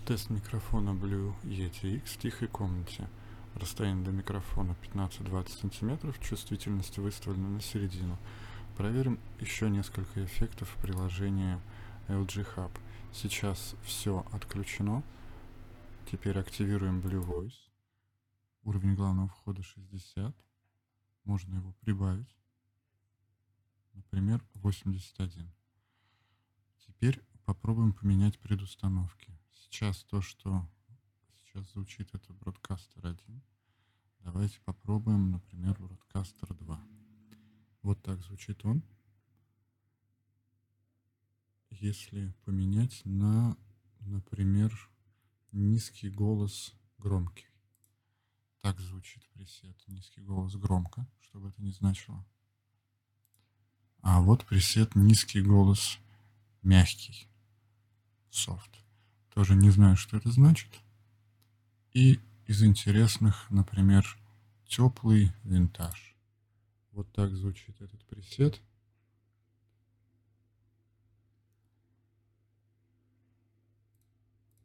Тест микрофона Blue Yeti X в тихой комнате. Расстояние до микрофона 15-20 см, чувствительность выставлена на середину. Проверим еще несколько эффектов в приложении LG Hub. Сейчас все отключено. Теперь активируем Blue Voice. Уровень главного входа 60. Можно его прибавить. Например, 81. Теперь попробуем поменять предустановки. Сейчас сейчас звучит, это Broadcaster 1. Давайте попробуем, например, Broadcaster 2. Вот так звучит он. Если поменять на, например, низкий голос громкий. Так звучит пресет. Низкий голос громко, чтобы это не значило. А вот пресет низкий голос мягкий. Soft. Тоже не знаю, что это значит. И из интересных, например, теплый винтаж. Вот так звучит этот пресет.